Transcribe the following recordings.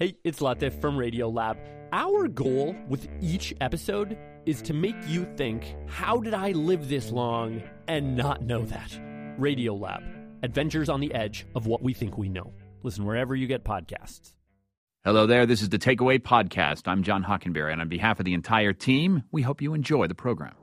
Hey, it's Latif from Radiolab. Our goal with each episode is to make you think, how did I live this long and not know that? Radiolab, adventures on the edge of what we think we know. Listen wherever you get podcasts. Hello there, this is the Takeaway Podcast. I'm John Hockenberry, and on behalf of the entire team, we hope you enjoy the program.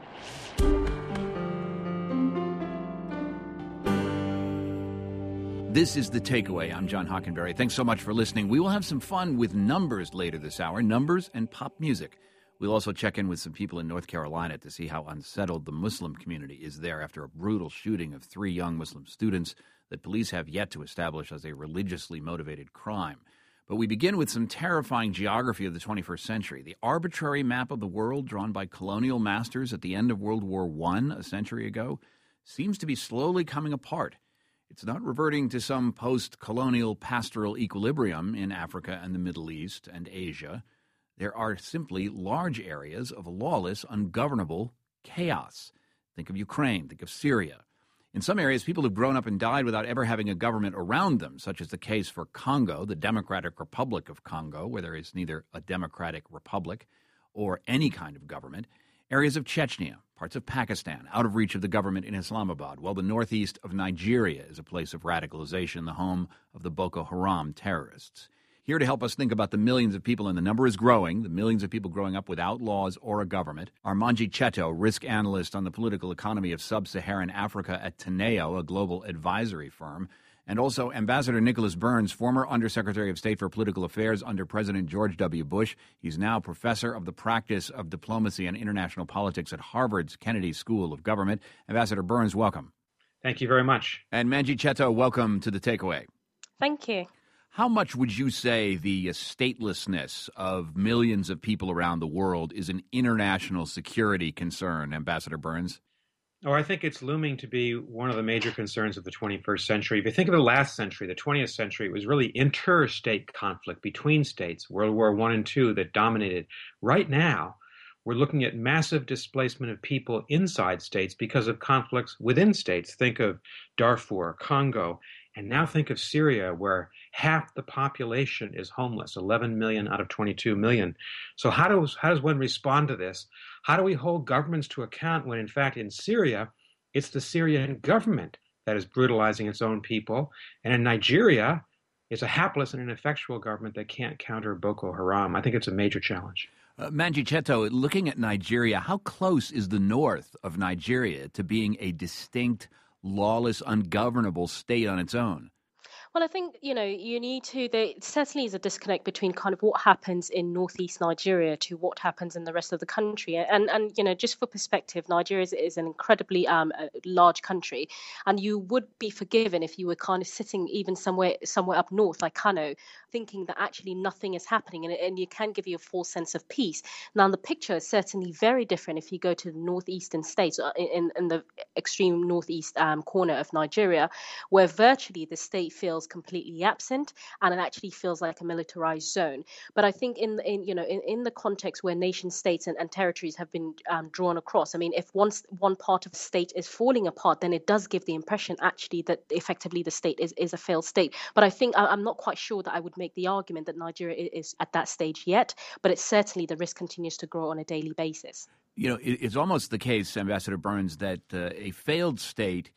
This is The Takeaway. I'm John Hockenberry. Thanks so much for listening. We will have some fun with numbers later this hour, numbers and pop music. We'll also check in with some people in North Carolina to see how unsettled the Muslim community is there after a brutal shooting of 3 young Muslim students that police have yet to establish as a religiously motivated crime. But we begin with some terrifying geography of the 21st century. The arbitrary map of the world drawn by colonial masters at the end of World War I a century ago seems to be slowly coming apart. It's not reverting to some post-colonial pastoral equilibrium in Africa and the Middle East and Asia. There are simply large areas of lawless, ungovernable chaos. Think of Ukraine, think of Syria. In some areas, people have grown up and died without ever having a government around them, such as the case for Congo, the Democratic Republic of Congo, where there is neither a democratic republic or any kind of government. Areas of Chechnya, parts of Pakistan, out of reach of the government in Islamabad, while the northeast of Nigeria is a place of radicalization, the home of the Boko Haram terrorists. Here to help us think about the millions of people, and the number is growing, the millions of people growing up without laws or a government, are Manji Cheto, risk analyst on the political economy of sub-Saharan Africa at Teneo, a global advisory firm, and also Ambassador Nicholas Burns, former Undersecretary of State for Political Affairs under President George W. Bush. He's now professor of the practice of diplomacy and international politics at Harvard's Kennedy School of Government. Ambassador Burns, welcome. Thank you very much. And Manji Cheto, welcome to The Takeaway. Thank you. How much would you say the statelessness of millions of people around the world is an international security concern, Ambassador Burns? Oh, I think it's looming to be one of the major concerns of the 21st century. If you think of the last century, the 20th century, it was really interstate conflict between states, World War I and II, that dominated. Right now, we're looking at massive displacement of people inside states because of conflicts within states. Think of Darfur, Congo, and now think of Syria, where half the population is homeless, 11 million out of 22 million. So how does one respond to this? How do we hold governments to account when, in fact, in Syria, it's the Syrian government that is brutalizing its own people? And in Nigeria, it's a hapless and ineffectual government that can't counter Boko Haram. I think it's a major challenge. Manji Cheto, looking at Nigeria, how close is the north of Nigeria to being a distinct, lawless, ungovernable state on its own? Well, I think, you need to, there certainly is a disconnect between kind of what happens in northeast Nigeria to what happens in the rest of the country. And just for perspective, Nigeria is an incredibly large country, and you would be forgiven if you were kind of sitting even somewhere up north, like Kano, thinking that actually nothing is happening, and you can give you a false sense of peace. Now, the picture is certainly very different if you go to the northeastern states, in the extreme northeast corner of Nigeria, where virtually the state feels completely absent, and it actually feels like a militarized zone. But I think in the context where nation states and territories have been drawn across, I mean, if one part of the state is falling apart, then it does give the impression actually that effectively the state is a failed state. But I think I'm not quite sure that I would make the argument that Nigeria is at that stage yet, but it's certainly the risk continues to grow on a daily basis. It's almost the case, Ambassador Burns, that a failed state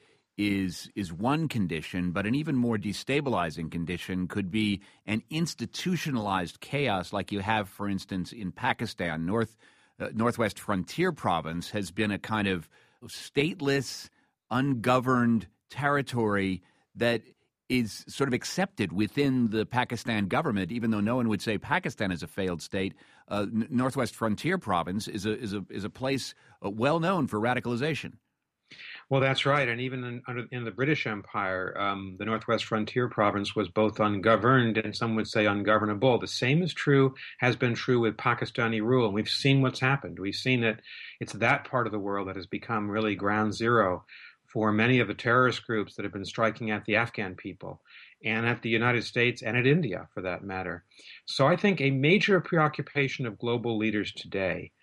is one condition, but an even more destabilizing condition could be an institutionalized chaos like you have, for instance, in Pakistan. Northwest Frontier Province has been a kind of stateless, ungoverned territory that is sort of accepted within the Pakistan government, even though no one would say Pakistan is a failed state. Northwest Frontier Province is a place well known for radicalization. Well, that's right. And even in the British Empire, the Northwest Frontier Province was both ungoverned and some would say ungovernable. The same has been true with Pakistani rule. And we've seen what's happened. We've seen that it's that part of the world that has become really ground zero for many of the terrorist groups that have been striking at the Afghan people and at the United States and at India, for that matter. So I think a major preoccupation of global leaders today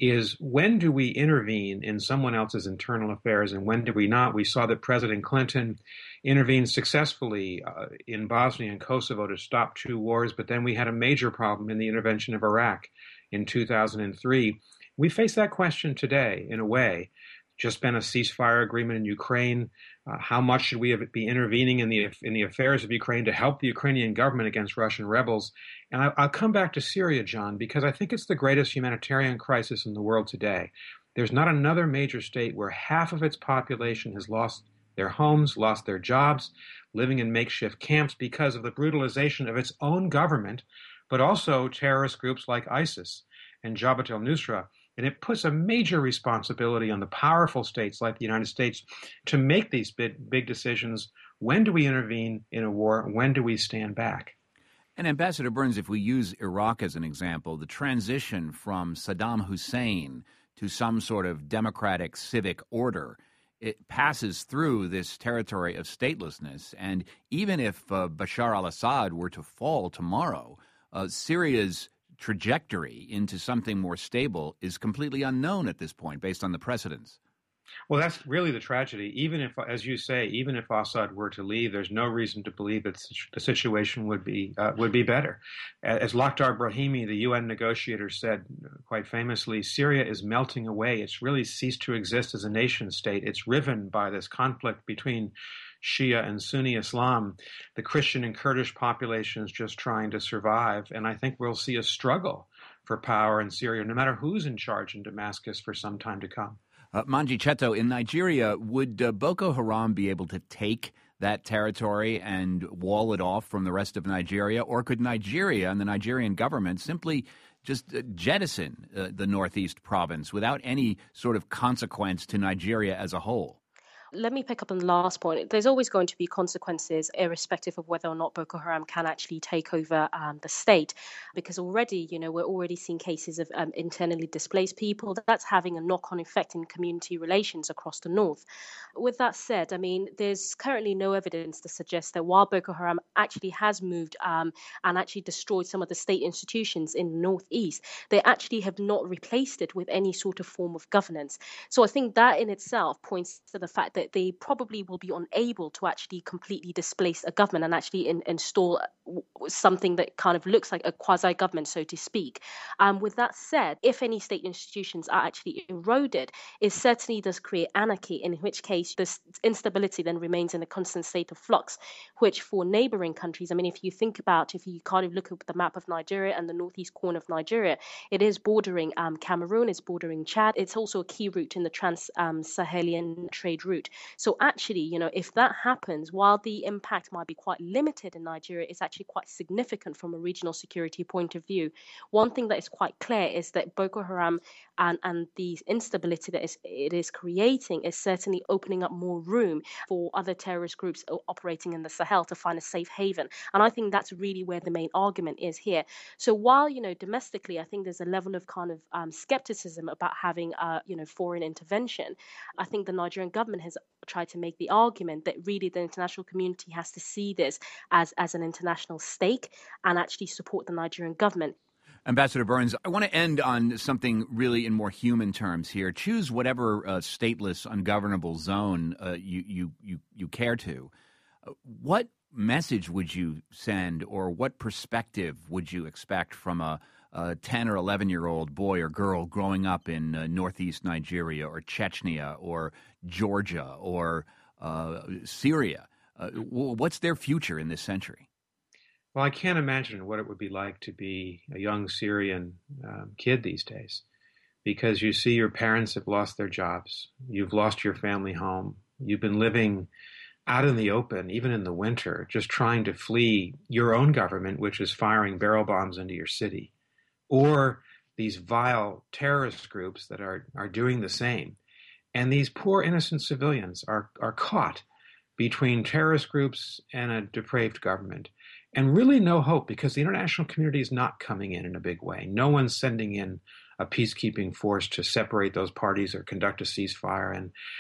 is when do we intervene in someone else's internal affairs and when do we not? We saw that President Clinton intervened successfully in Bosnia and Kosovo to stop two wars, but then we had a major problem in the intervention of Iraq in 2003. We face that question today in a way. Just been a ceasefire agreement in Ukraine. How much should we be intervening in the affairs of Ukraine to help the Ukrainian government against Russian rebels? And I'll come back to Syria, John, because I think it's the greatest humanitarian crisis in the world today. There's not another major state where half of its population has lost their homes, lost their jobs, living in makeshift camps because of the brutalization of its own government, but also terrorist groups like ISIS and Jabhat al-Nusra. And it puts a major responsibility on the powerful states like the United States to make these big decisions. When do we intervene in a war? When do we stand back? And Ambassador Burns, if we use Iraq as an example, the transition from Saddam Hussein to some sort of democratic civic order, it passes through this territory of statelessness. And even if Bashar al-Assad were to fall tomorrow, Syria's trajectory into something more stable is completely unknown at this point based on the precedents. Well, that's really the tragedy. Even if, as you say, even if Assad were to leave, there's no reason to believe that the situation would be better. As Lakhdar Brahimi, the UN negotiator, said quite famously, Syria is melting away. It's really ceased to exist as a nation state. It's riven by this conflict between Shia and Sunni Islam. The Christian and Kurdish population is just trying to survive. And I think we'll see a struggle for power in Syria, no matter who's in charge in Damascus for some time to come. Manji Cheto, in Nigeria, would Boko Haram be able to take that territory and wall it off from the rest of Nigeria? Or could Nigeria and the Nigerian government simply just jettison the Northeast province without any sort of consequence to Nigeria as a whole? Let me pick up on the last point. There's always going to be consequences, irrespective of whether or not Boko Haram can actually take over the state, because already, we're already seeing cases of internally displaced people. That's having a knock-on effect in community relations across the north. With that said, there's currently no evidence to suggest that while Boko Haram actually has moved and actually destroyed some of the state institutions in the northeast, they actually have not replaced it with any sort of form of governance. So I think that in itself points to the fact that they probably will be unable to actually completely displace a government and actually install something that kind of looks like a quasi-government, so to speak. With that said, if any state institutions are actually eroded, it certainly does create anarchy, in which case this instability then remains in a constant state of flux, which for neighboring countries, if you kind of look at the map of Nigeria and the northeast corner of Nigeria, it is bordering Cameroon, it's bordering Chad, it's also a key route in the Trans-Sahelian trade route. So actually, if that happens, while the impact might be quite limited in Nigeria, it's actually quite significant from a regional security point of view. One thing that is quite clear is that Boko Haram and the instability that it is creating is certainly opening up more room for other terrorist groups operating in the Sahel to find a safe haven. And I think that's really where the main argument is here. So while, domestically, I think there's a level of kind of skepticism about having, foreign intervention, I think the Nigerian government has tried to make the argument that really the international community has to see this as an international stake and actually support the Nigerian government. Ambassador Burns, I want to end on something really in more human terms here. Choose whatever stateless, ungovernable zone you care to. What message would you send, or what perspective would you expect from a 10 or 11-year-old boy or girl growing up in northeast Nigeria or Chechnya or Georgia or Syria? What's their future in this century? Well, I can't imagine what it would be like to be a young Syrian kid these days, because you see your parents have lost their jobs. You've lost your family home. You've been living out in the open, even in the winter, just trying to flee your own government, which is firing barrel bombs into your city, or these vile terrorist groups that are doing the same. And these poor innocent civilians are caught between terrorist groups and a depraved government. And really no hope, because the international community is not coming in a big way. No one's sending in a peacekeeping force to separate those parties or conduct a ceasefire. And,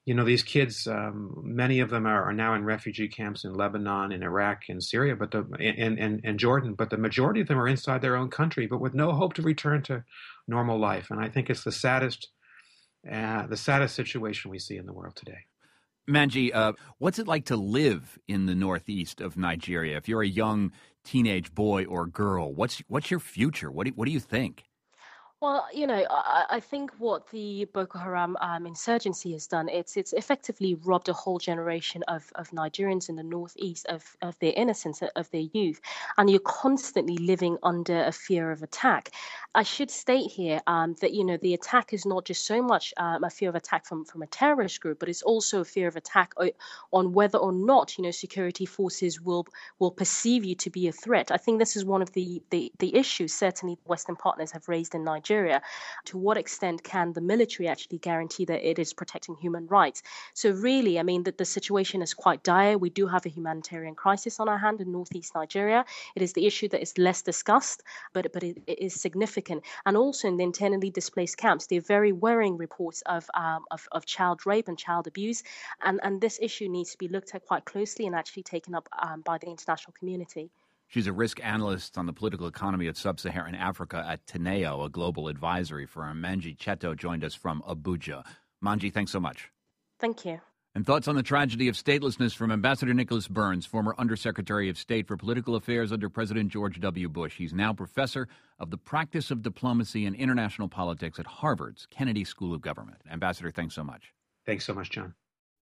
these kids, many of them are now in refugee camps in Lebanon, in Iraq, in Syria, and Jordan. But the majority of them are inside their own country, but with no hope to return to normal life. And I think it's the saddest situation we see in the world today. Manji, what's it like to live in the northeast of Nigeria? If you're a young teenage boy or girl, what's your future? What do you think? Well, I think what the Boko Haram insurgency has done, it's effectively robbed a whole generation of Nigerians in the northeast of their innocence, of their youth, and you're constantly living under a fear of attack. I should state here that the attack is not just so much a fear of attack from a terrorist group, but it's also a fear of attack on whether or not security forces will perceive you to be a threat. I think this is one of the issues certainly Western partners have raised in Nigeria. To what extent can the military actually guarantee that it is protecting human rights? So really, I mean, the situation is quite dire. We do have a humanitarian crisis on our hand in northeast Nigeria. It is the issue that is less discussed, but it is significant. And also in the internally displaced camps, there are very worrying reports of child rape and child abuse. And this issue needs to be looked at quite closely and actually taken up by the international community. She's a risk analyst on the political economy of sub-Saharan Africa at Teneo, a global advisory firm. Manji Cheto joined us from Abuja. Manji, thanks so much. Thank you. And thoughts on the tragedy of statelessness from Ambassador Nicholas Burns, former Undersecretary of State for Political Affairs under President George W. Bush. He's now professor of the practice of diplomacy and international politics at Harvard's Kennedy School of Government. Ambassador, thanks so much. Thanks so much, John.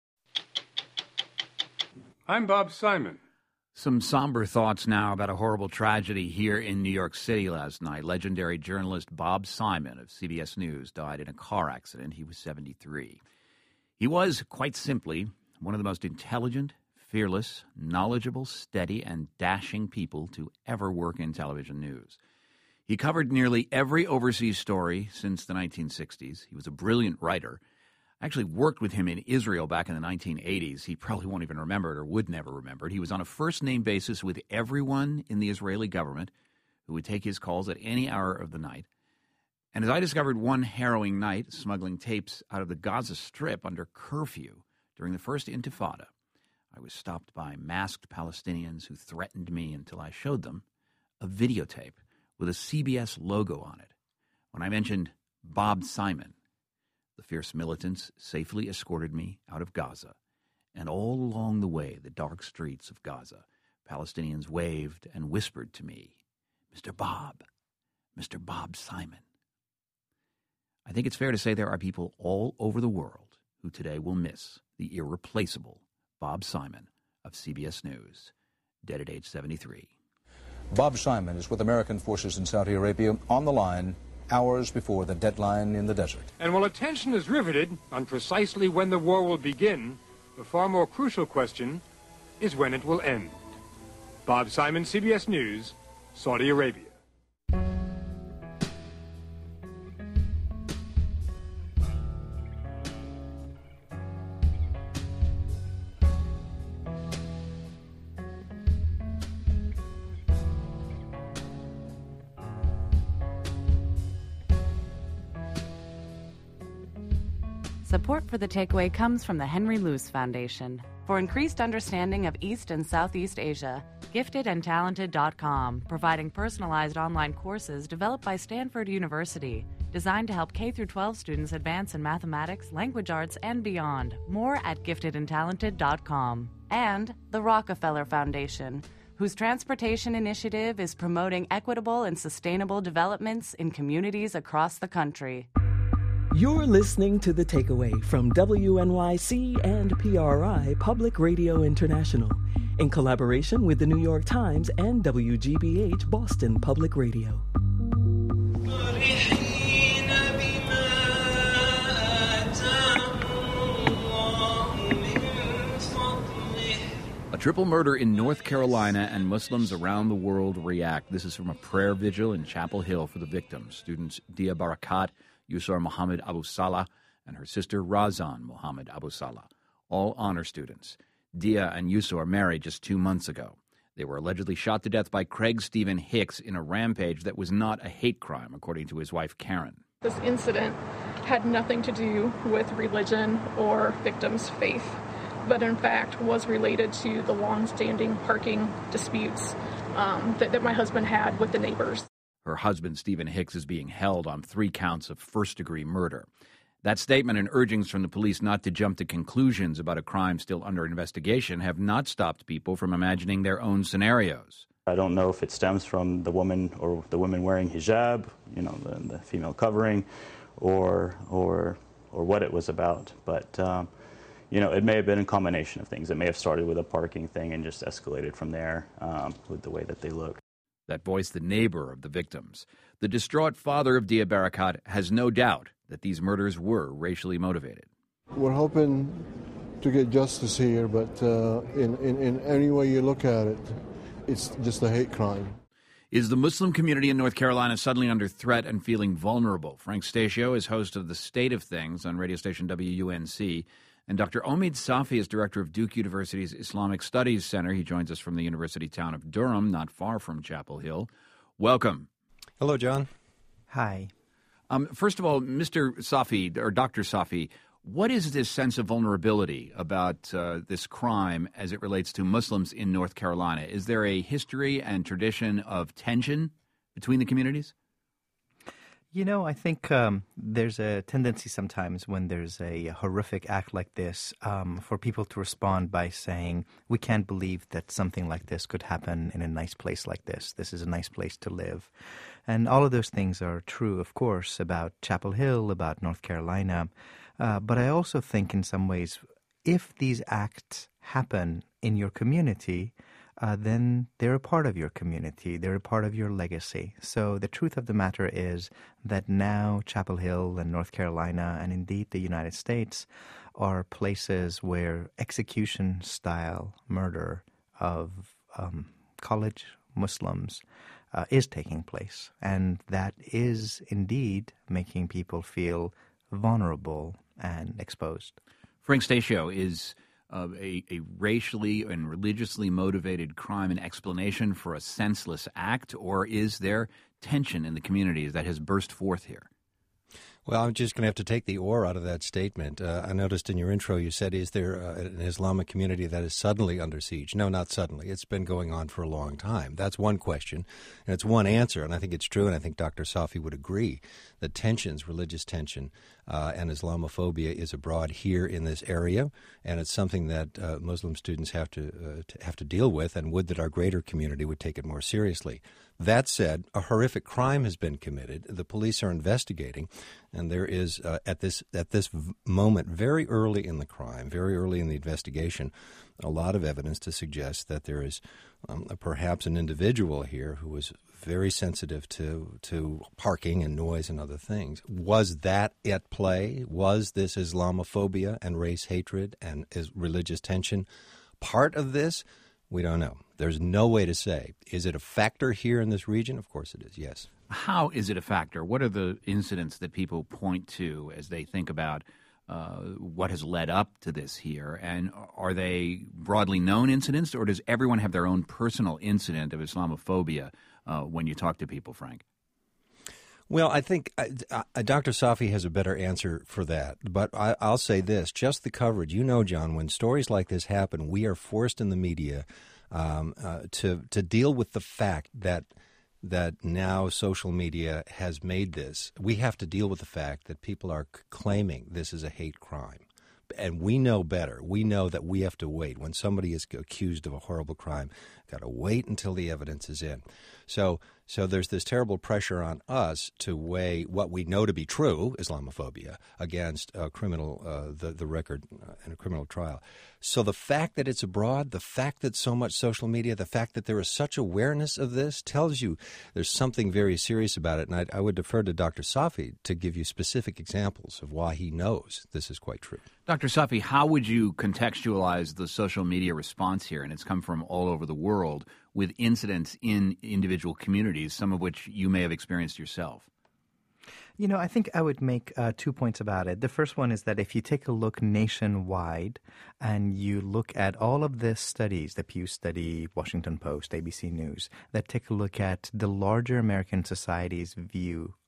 I'm Bob Simon. Some somber thoughts now about a horrible tragedy here in New York City last night. Legendary journalist Bob Simon of CBS News died in a car accident. He was 73. He was, quite simply, one of the most intelligent, fearless, knowledgeable, steady, and dashing people to ever work in television news. He covered nearly every overseas story since the 1960s. He was a brilliant writer. I actually worked with him in Israel back in the 1980s. He probably won't even remember it or would never remember it. He was on a first-name basis with everyone in the Israeli government who would take his calls at any hour of the night. And as I discovered one harrowing night smuggling tapes out of the Gaza Strip under curfew during the first Intifada, I was stopped by masked Palestinians who threatened me until I showed them a videotape with a CBS logo on it. When I mentioned Bob Simon, the fierce militants safely escorted me out of Gaza, and all along the way, the dark streets of Gaza, Palestinians waved and whispered to me, Mr. Bob Simon. I think it's fair to say there are people all over the world who today will miss the irreplaceable Bob Simon of CBS News, dead at age 73. Bob Simon is with American forces in Saudi Arabia on the line hours before the deadline in the desert. And while attention is riveted on precisely when the war will begin, the far more crucial question is when it will end. Bob Simon, CBS News, Saudi Arabia. Support for The Takeaway comes from the Henry Luce Foundation. For increased understanding of East and Southeast Asia, giftedandtalented.com, providing personalized online courses developed by Stanford University, designed to help K-12 students advance in mathematics, language arts, and beyond. More at giftedandtalented.com. And the Rockefeller Foundation, whose transportation initiative is promoting equitable and sustainable developments in communities across the country. You're listening to The Takeaway from WNYC and PRI Public Radio International, in collaboration with the New York Times and WGBH Boston Public Radio. A triple murder in North Carolina, and Muslims around the world react. This is from a prayer vigil in Chapel Hill for the victims. Students Dia Barakat, Yusor Muhammad Abu Salah, and her sister Razan Muhammad Abu Salah, all honor students. Dia and Yusor married just 2 months ago. They were allegedly shot to death by Craig Stephen Hicks in a rampage that was not a hate crime, according to his wife Karen. This incident had nothing to do with religion or victims' faith, but in fact was related to the long-standing parking disputes that my husband had with the neighbors. Her husband, Stephen Hicks, is being held on 3 counts of first-degree murder. That statement and urgings from the police not to jump to conclusions about a crime still under investigation have not stopped people from imagining their own scenarios. I don't know if it stems from the woman or the women wearing hijab, the female covering, or what it was about. But, it may have been a combination of things. It may have started with a parking thing and just escalated from there with the way that they looked. That voiced the neighbor of the victims. The distraught father of Dia Barakat has no doubt that these murders were racially motivated. We're hoping to get justice here, but in any way you look at it, it's just a hate crime. Is the Muslim community in North Carolina suddenly under threat and feeling vulnerable? Frank Stasio is host of The State of Things on radio station WUNC. And Dr. Omid Safi is director of Duke University's Islamic Studies Center. He joins us from the university town of Durham, not far from Chapel Hill. Welcome. Hello, John. Hi. First of all, Mr. Safi, or Dr. Safi, what is this sense of vulnerability about this crime as it relates to Muslims in North Carolina? Is there a history and tradition of tension between the communities? I think there's a tendency sometimes when there's a horrific act like this for people to respond by saying, we can't believe that something like this could happen in a nice place like this. This is a nice place to live. And all of those things are true, of course, about Chapel Hill, about North Carolina. But I also think in some ways, if these acts happen in your community, then they're a part of your community. They're a part of your legacy. So the truth of the matter is that now Chapel Hill and North Carolina and indeed the United States are places where execution-style murder of college Muslims is taking place. And that is indeed making people feel vulnerable and exposed. Frank Stasio, is a racially and religiously motivated crime an explanation for a senseless act, or is there tension in the communities that has burst forth here? Well, I'm just going to have to take the or out of that statement. I noticed in your intro you said, is there an Islamic community that is suddenly under siege? No, not suddenly. It's been going on for a long time. That's one question, and it's one answer, and I think it's true, and I think Dr. Safi would agree that tensions, religious tension, and Islamophobia is abroad here in this area, and it's something that Muslim students have to deal with, and would that our greater community would take it more seriously. That said, a horrific crime has been committed. The police are investigating, and there is at this moment, very early in the crime, very early in the investigation, a lot of evidence to suggest that there is perhaps an individual here who was very sensitive to parking and noise and other things. Was that at play? Was this Islamophobia and race hatred and religious tension part of this? We don't know. There's no way to say. Is it a factor here in this region? Of course it is, yes. How is it a factor? What are the incidents that people point to as they think about what has led up to this here? And are they broadly known incidents, or does everyone have their own personal incident of Islamophobia when you talk to people, Frank? Well, I think Dr. Safi has a better answer for that. But I'll say this, just the coverage. You know, John, when stories like this happen, we are forced in the media to deal with the fact that now social media has made this. We have to deal with the fact that people are claiming this is a hate crime. And we know better. We know that we have to wait. When somebody is accused of a horrible crime, got to wait until the evidence is in. So there's this terrible pressure on us to weigh what we know to be true, Islamophobia, against the record in a criminal trial. So the fact that it's abroad, the fact that so much social media, the fact that there is such awareness of this tells you there's something very serious about it. And I would defer to Dr. Safi to give you specific examples of why he knows this is quite true. Dr. Safi, how would you contextualize the social media response here? And it's come from all over the world with incidents in individual communities, some of which you may have experienced yourself. You know, I think I would make 2 points about it. The first one is that if you take a look nationwide and you look at all of the studies, the Pew Study, Washington Post, ABC News, that take a look at the larger American society's view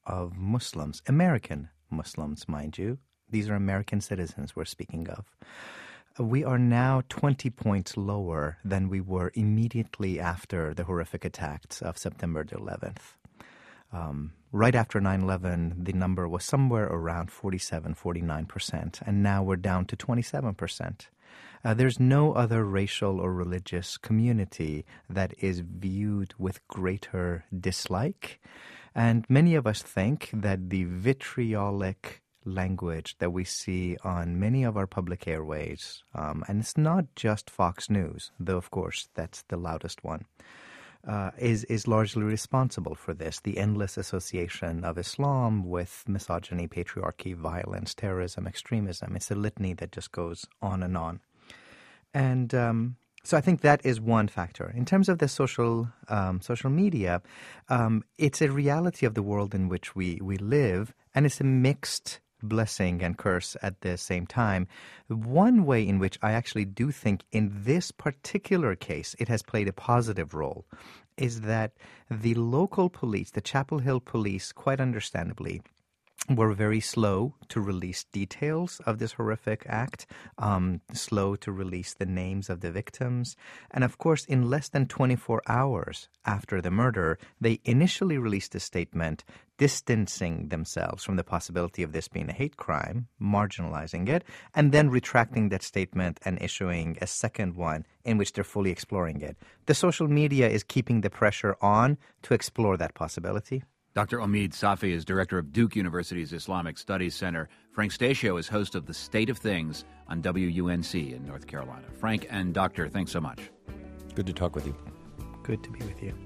of Muslims, American Muslims, mind you. These are American citizens we're speaking of. We are now 20 points lower than we were immediately after the horrific attacks of September the 11th. Right after 9/11, the number was somewhere around 47, 49%, and now we're down to 27%. There's no other racial or religious community that is viewed with greater dislike. And many of us think that the vitriolic language that we see on many of our public airways, and it's not just Fox News, though of course that's the loudest one, is largely responsible for this. The endless association of Islam with misogyny, patriarchy, violence, terrorism, extremism. It's a litany that just goes on and on. And so I think that is one factor. In terms of the social media, it's a reality of the world in which we live, and it's a mixed blessing and curse at the same time. One way in which I actually do think in this particular case it has played a positive role is that the local police, the Chapel Hill police, quite understandably, were very slow to release details of this horrific act, slow to release the names of the victims. And of course, in less than 24 hours after the murder, they initially released a statement distancing themselves from the possibility of this being a hate crime, marginalizing it, and then retracting that statement and issuing a second one in which they're fully exploring it. The social media is keeping the pressure on to explore that possibility. Dr. Omid Safi is director of Duke University's Islamic Studies Center. Frank Stasio is host of The State of Things on WUNC in North Carolina. Frank and Doctor, thanks so much. Good to talk with you. Good to be with you.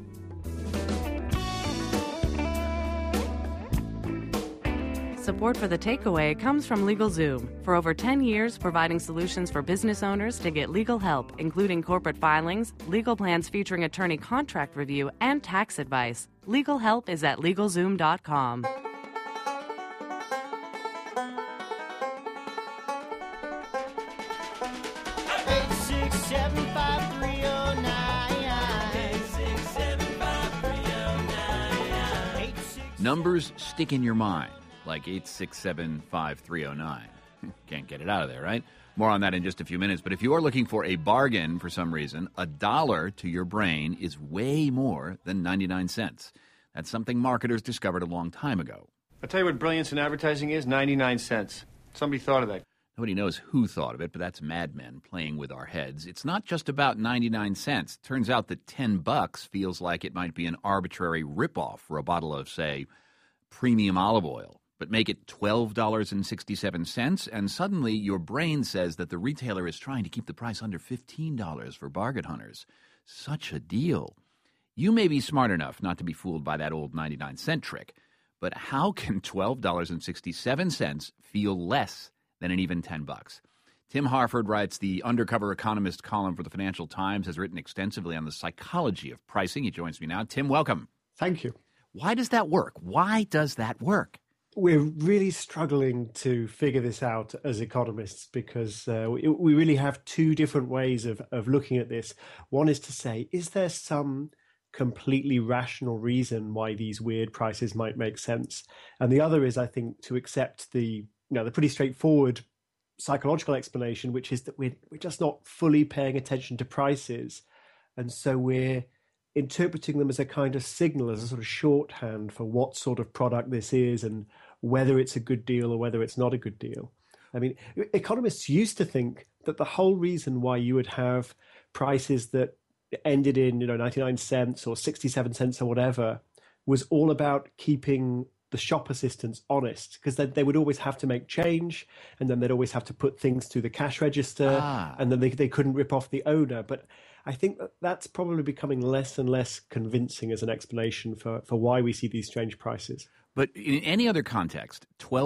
Support for The Takeaway comes from LegalZoom. For over 10 years, providing solutions for business owners to get legal help, including corporate filings, legal plans featuring attorney contract review, and tax advice. Legal help is at LegalZoom.com. Numbers stick in your mind, like 867-5309. Can't get it out of there, right? More on that in just a few minutes. But if you are looking for a bargain for some reason, $1 to your brain is way more than 99 cents. That's something marketers discovered a long time ago. I'll tell you what brilliance in advertising is, 99 cents. Somebody thought of that. Nobody knows who thought of it, but that's Mad Men playing with our heads. It's not just about 99 cents. Turns out that $10 feels like it might be an arbitrary ripoff for a bottle of, say, premium olive oil. But make it $12.67, and suddenly your brain says that the retailer is trying to keep the price under $15 for bargain hunters. Such a deal. You may be smart enough not to be fooled by that old 99-cent trick, but how can $12.67 feel less than an even $10? Tim Harford writes the Undercover Economist column for the Financial Times, has written extensively on the psychology of pricing. He joins me now. Tim, welcome. Thank you. Why does that work? Why does that work? We're really struggling to figure this out as economists because we really have two different ways of looking at this. One is to say, is there some completely rational reason why these weird prices might make sense? And the other is, I think, to accept the pretty straightforward psychological explanation, which is that we're just not fully paying attention to prices. And so we're interpreting them as a kind of signal, as a sort of shorthand for what sort of product this is and whether it's a good deal or whether it's not a good deal. I mean, economists used to think that the whole reason why you would have prices that ended in 99 cents or 67 cents or whatever was all about keeping the shop assistants honest, because they would always have to make change, and then they'd always have to put things through the cash register, and then they couldn't rip off the owner. But I think that's probably becoming less and less convincing as an explanation for why we see these strange prices. But in any other context,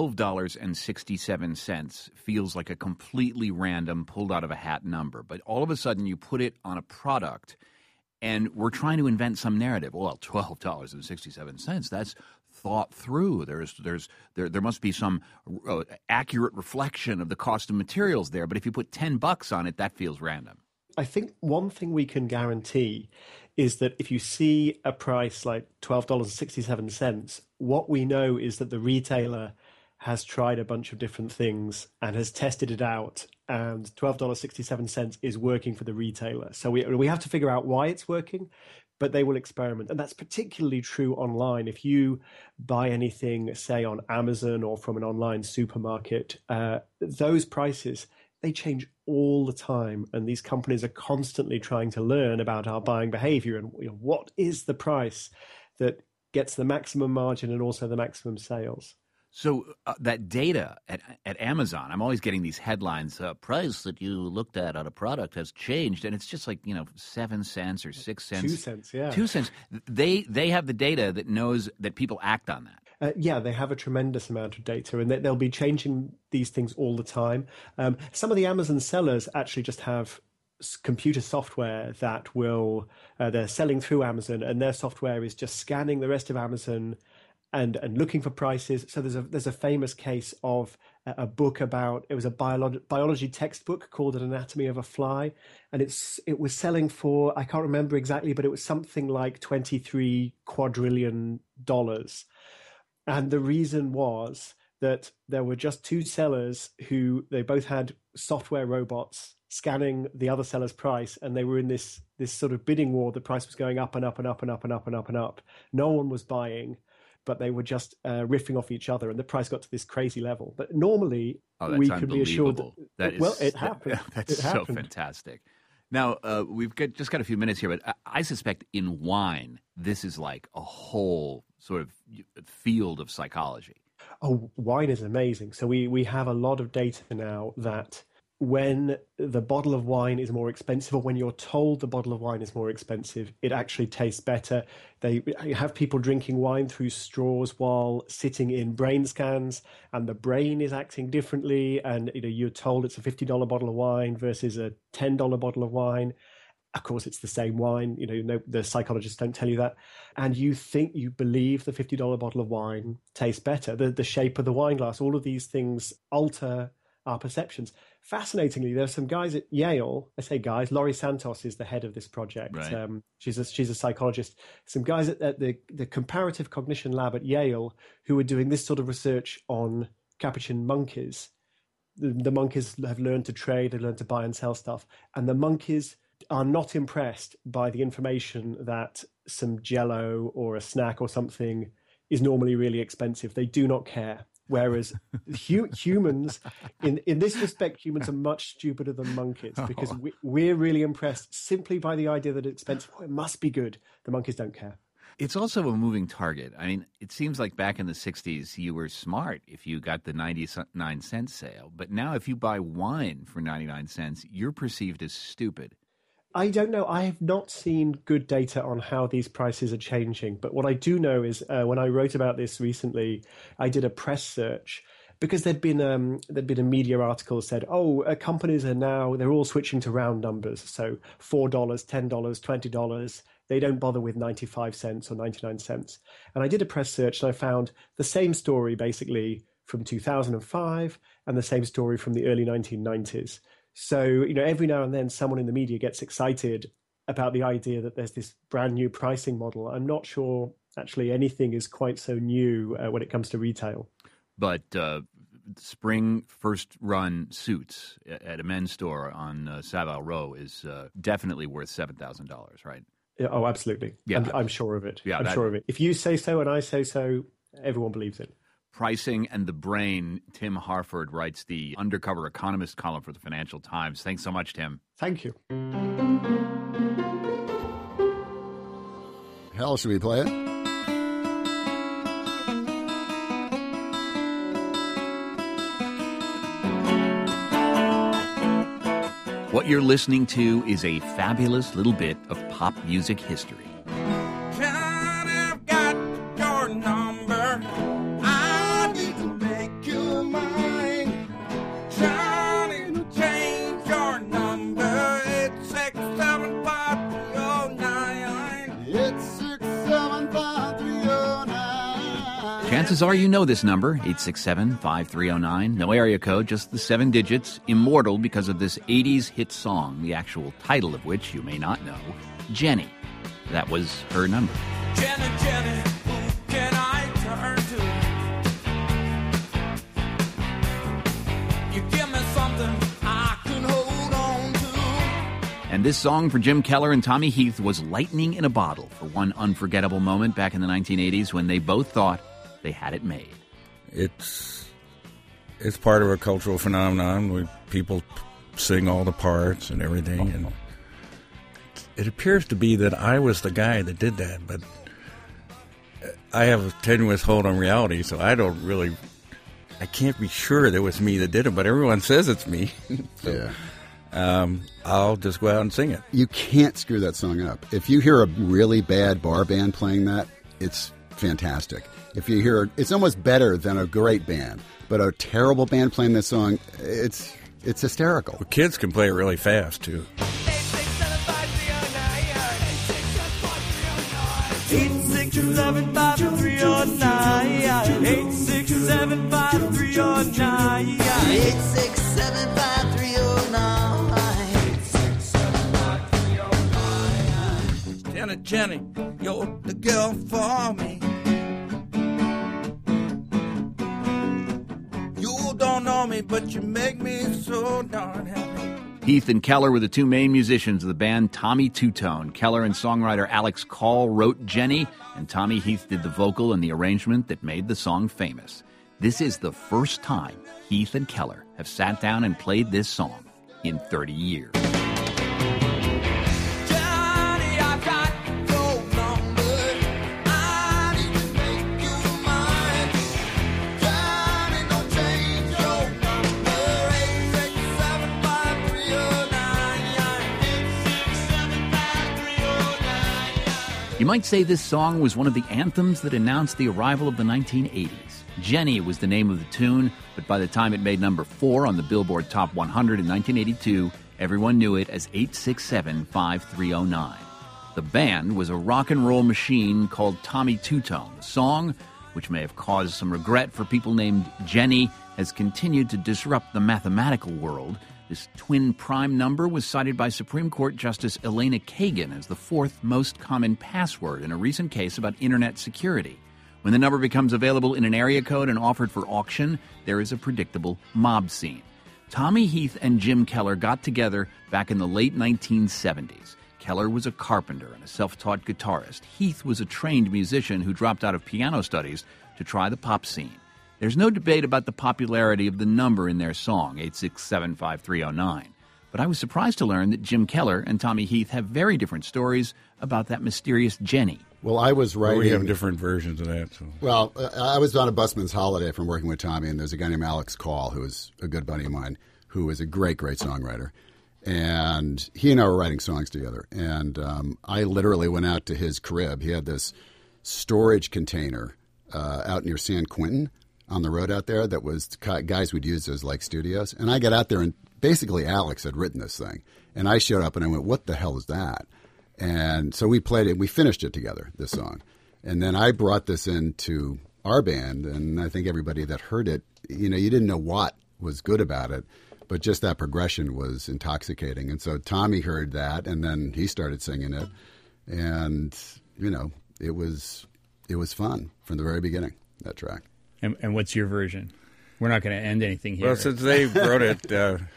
$12.67 feels like a completely random, pulled out of a hat number. But all of a sudden you put it on a product, and we're trying to invent some narrative. Well, $12.67, that's thought through. There must be some accurate reflection of the cost of materials there. But if you put $10 on it, that feels random. I think one thing we can guarantee is that if you see a price like $12.67, what we know is that the retailer has tried a bunch of different things and has tested it out, and $12.67 is working for the retailer. So we have to figure out why it's working, but they will experiment. And that's particularly true online. If you buy anything, say, on Amazon or from an online supermarket, those prices, they change all the time. And these companies are constantly trying to learn about our buying behavior and what is the price that gets the maximum margin and also the maximum sales. So that data at Amazon, I'm always getting these headlines, price that you looked at on a product has changed, and it's just like, 7 cents or 6 cents. 2 cents, yeah. 2 cents. They have the data that knows that people act on that. Yeah, they have a tremendous amount of data, and they'll be changing these things all the time. Some of the Amazon sellers actually just have computer software that will, they're selling through Amazon, and their software is just scanning the rest of Amazon and looking for prices. So there's a famous case of a book about, it was a biology textbook called An Anatomy of a Fly, and it was selling for, I can't remember exactly, but it was something like $23 quadrillion. And the reason was that there were just two sellers who, they both had software robots scanning the other seller's price, and they were in this sort of bidding war. The price was going up and up and up and up and up and up and up. No one was buying, but they were just riffing off each other, and the price got to this crazy level. But normally, we could be assured that it happened. That's so fantastic. Now, we've just got a few minutes here, but I suspect in wine, this is like a whole sort of field of psychology. Oh, wine is amazing. So we have a lot of data now that when the bottle of wine is more expensive, or when you're told the bottle of wine is more expensive, it actually tastes better. They have people drinking wine through straws while sitting in brain scans, and the brain is acting differently. And you're told it's a $50 bottle of wine versus a $10 bottle of wine. Of course, it's the same wine. The psychologists don't tell you that. And you believe the $50 bottle of wine tastes better. The shape of the wine glass, all of these things alter our perceptions. Fascinatingly, there are some guys at Yale. I say guys. Laurie Santos is the head of this project. Right. She's a psychologist. Some guys at the Comparative Cognition Lab at Yale who are doing this sort of research on capuchin monkeys. The monkeys have learned to trade, they've learned to buy and sell stuff, and the monkeys are not impressed by the information that some Jell-O or a snack or something is normally really expensive. They do not care. Whereas humans, in this respect, humans are much stupider than monkeys, because we're really impressed simply by the idea that it's expensive. Oh, it must be good. The monkeys don't care. It's also a moving target. I mean, it seems like back in the 60s, you were smart if you got the 99-cent sale. But now if you buy wine for 99 cents, you're perceived as stupid. I don't know. I have not seen good data on how these prices are changing. But what I do know is when I wrote about this recently, I did a press search because there'd been a media article that said, companies are now, they're all switching to round numbers. So $4, $10, $20. They don't bother with 95 cents or 99 cents. And I did a press search and I found the same story basically from 2005 and the same story from the early 1990s. So, every now and then someone in the media gets excited about the idea that there's this brand new pricing model. I'm not sure actually anything is quite so new when it comes to retail. But spring first run suits at a men's store on Savile Row is definitely worth $7,000, right? Oh, absolutely. Yeah. I'm sure of it. Yeah, I'm sure of it. If you say so and I say so, everyone believes it. Pricing and the Brain. Tim Harford writes the Undercover Economist column for the Financial Times. Thanks so much, Tim. Thank you. Hal, should we play it? What you're listening to is a fabulous little bit of pop music history. Chances are you know this number, 867-5309. No area code, just the 7 digits. Immortal because of this 80s hit song, the actual title of which you may not know, Jenny. That was her number. Jenny, Jenny, who can I turn to? You give me something I can hold on to. And this song for Jim Keller and Tommy Heath was lightning in a bottle for one unforgettable moment back in the 1980s when they both thought they had it made. It's part of a cultural phenomenon where people sing all the parts and everything, and it appears to be that I was the guy that did that, but I have a tenuous hold on reality, so I can't be sure that it was me that did it, but everyone says it's me. So, yeah. I'll just go out and sing it. You can't screw that song up. If you hear a really bad bar band playing that, it's fantastic. If you hear, it's almost better than a great band, but a terrible band playing this song, it's hysterical. Well, kids can play it really fast, too. 8675309. 8675309. 8675309. Jenny, Jenny, you're the girl for me. You don't know me, but you make me so darn happy. Heath and Keller were the two main musicians of the band Tommy Two-Tone. Keller and songwriter Alex Call wrote Jenny, and Tommy Heath did the vocal and the arrangement that made the song famous. This is the first time Heath and Keller have sat down and played this song in 30 years. You might say this song was one of the anthems that announced the arrival of the 1980s. Jenny was the name of the tune, but by the time it made number 4 on the Billboard Top 100 in 1982, everyone knew it as 8675309. The band was a rock and roll machine called Tommy Two-Tone. The song, which may have caused some regret for people named Jenny, has continued to disrupt the mathematical world. This twin prime number was cited by Supreme Court Justice Elena Kagan as the 4th most common password in a recent case about internet security. When the number becomes available in an area code and offered for auction, there is a predictable mob scene. Tommy Heath and Jim Keller got together back in the late 1970s. Keller was a carpenter and a self-taught guitarist. Heath was a trained musician who dropped out of piano studies to try the pop scene. There's no debate about the popularity of the number in their song, 8675309. But I was surprised to learn that Jim Keller and Tommy Heath have very different stories about that mysterious Jenny. Well, I was writing... We have different versions of that. So. Well, I was on a busman's holiday from working with Tommy, and there's a guy named Alex Call, who is a good buddy of mine, who is a great, great songwriter. And he and I were writing songs together. And I literally went out to his crib. He had this storage container out near San Quentin on the road out there that was guys would use as like studios. And I got out there, and basically Alex had written this thing. And I showed up and I went, what the hell is that? And so we played it. We finished it together, this song. And then I brought this into our band, and I think everybody that heard it, you didn't know what was good about it, but just that progression was intoxicating. And so Tommy heard that, and then he started singing it. And, it was fun from the very beginning, that track. And what's your version? We're not going to end anything here. Well, since they wrote it,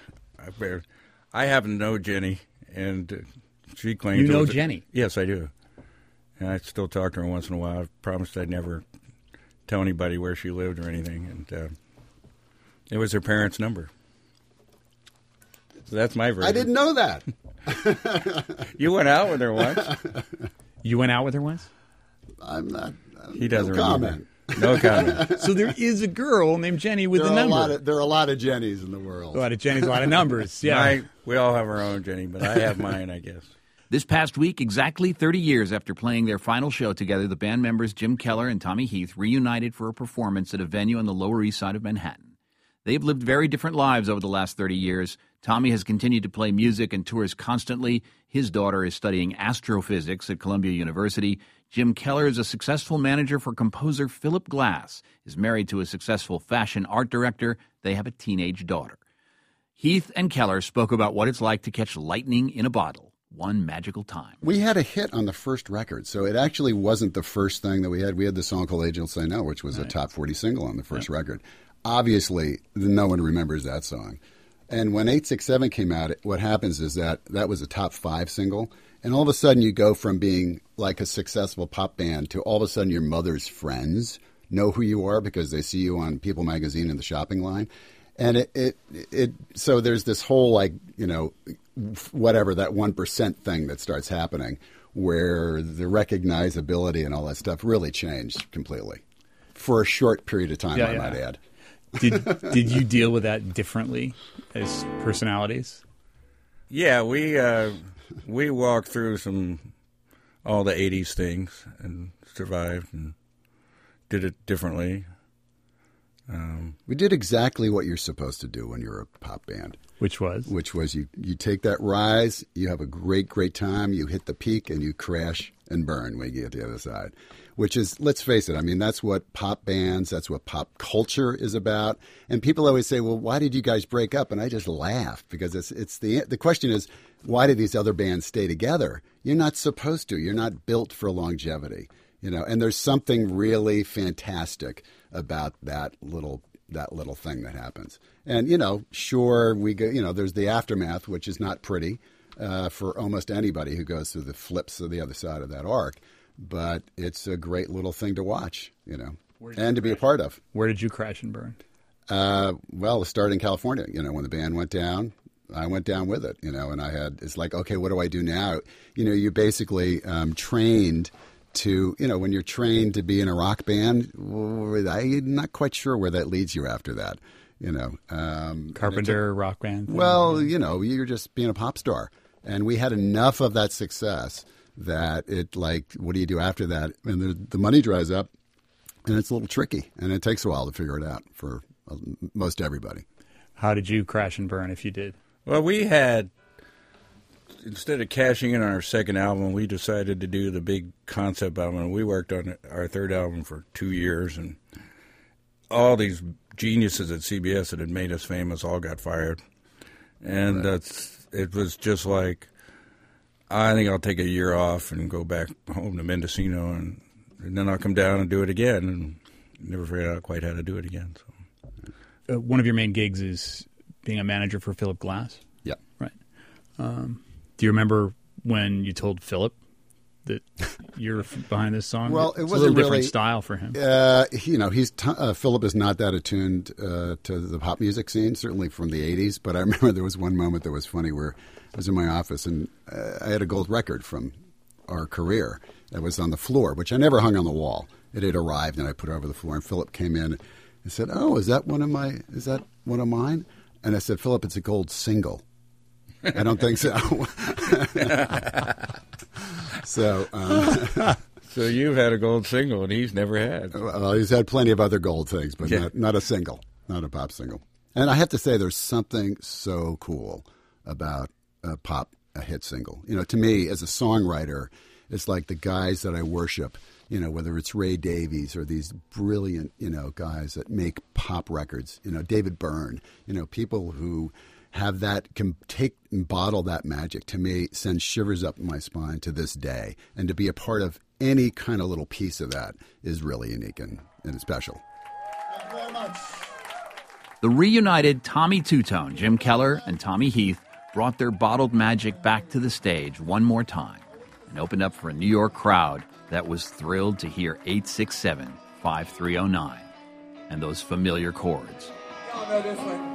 I happen to know Jenny, and she claims... You know Jenny? Yes, I do. And I still talk to her once in a while. I promised I'd never tell anybody where she lived or anything, and it was her parents' number. So that's my version. I didn't know that. You went out with her once. You went out with her once? I'm not... He doesn't comment. No comment. So there is a girl named Jenny with the number. There are a lot of Jennys in the world. A lot of Jennys, a lot of numbers. Yeah, we all have our own Jenny, but I have mine, I guess. This past week, exactly 30 years after playing their final show together, the band members Jim Keller and Tommy Heath reunited for a performance at a venue on the Lower East Side of Manhattan. They've lived very different lives over the last 30 years. Tommy has continued to play music and tours constantly. His daughter is studying astrophysics at Columbia University. Jim Keller is a successful manager for composer Philip Glass, is married to a successful fashion art director. They have a teenage daughter. Heath and Keller spoke about what it's like to catch lightning in a bottle one magical time. We had a hit on the first record, so it actually wasn't the first thing that we had. We had the song called Angel Say No, which was a top 40 single on the first record. Obviously, no one remembers that song. And when 867 came out, what happens is that was a top 5 single, and all of a sudden you go from being like a successful pop band to all of a sudden your mother's friends know who you are because they see you on People magazine in the shopping line. And so there's this whole, like, you know, whatever, that 1% thing that starts happening where the recognizability and all that stuff really changed completely for a short period of time, I might add. Did you deal with that differently as personalities? Yeah, we walked through all the 80s things and survived and did it differently. We did exactly what you're supposed to do when you're a pop band. Which was? Which was you take that rise, you have a great time, you hit the peak, and you crash and burn when you get to the other side. Which is, let's face it, I mean, that's what pop bands, that's what pop culture is about. And people always say, well, why did you guys break up? And I just laugh because the question is, why did these other bands stay together? You're not supposed to. You're not built for longevity. You know, and there's something really fantastic about that little thing that happens. And, you know, sure, we go, you know, there's the aftermath, which is not pretty for almost anybody who goes through the flips of the other side of that arc. But it's a great little thing to watch, you know, and to be a part of. Where did you crash and burn? Well, it started in California. You know, when the band went down, I went down with it, you know, and it's like, okay, what do I do now? You know, you're basically trained to, you know, when you're trained to be in a rock band, I'm not quite sure where that leads you after that, you know. Carpenter rock band? Well, you know, you're just being a pop star. And we had enough of that success that it, like, what do you do after that? And the money dries up, and it's a little tricky, and it takes a while to figure it out for most everybody. How did you crash and burn if you did? Well, we had, instead of cashing in on our second album, we decided to do the big concept album. We worked on our third album for 2 years, and all these geniuses at CBS that had made us famous all got fired. And it was just like, I think I'll take a year off and go back home to Mendocino, and then I'll come down and do it again, and never figured out quite how to do it again. So, one of your main gigs is being a manager for Philip Glass? Yeah. Right. Do you remember when you told Philip that you're behind this song? Well, it was wasn't a little really different style for him. You know, Philip is not that attuned to the pop music scene, certainly from the 80s. But I remember there was one moment that was funny where I was in my office and I had a gold record from our career that was on the floor, which I never hung on the wall. It had arrived and I put it over the floor, and Philip came in and said, "Oh, is that one of mine?" And I said, "Philip, it's a gold single." I don't think so. So you've had a gold single, and he's never had. Well, he's had plenty of other gold things, but not a single, not a pop single. And I have to say, there's something so cool about a hit single. You know, to me, as a songwriter, it's like the guys that I worship, you know, whether it's Ray Davies or these brilliant, you know, guys that make pop records, you know, David Byrne, you know, people who have that, can take and bottle that magic, to me sends shivers up my spine to this day. And to be a part of any kind of little piece of that is really unique and special. Thank you very much. The reunited Tommy Tutone, Jim Keller, and Tommy Heath brought their bottled magic back to the stage one more time and opened up for a New York crowd that was thrilled to hear 867-5309 and those familiar chords. Y'all know this one.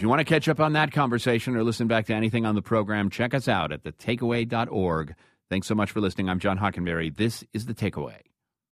you want to catch up on that conversation or listen back to anything on the program, check us out at thetakeaway.org. Thanks so much for listening. I'm John Hockenberry. This is The Takeaway.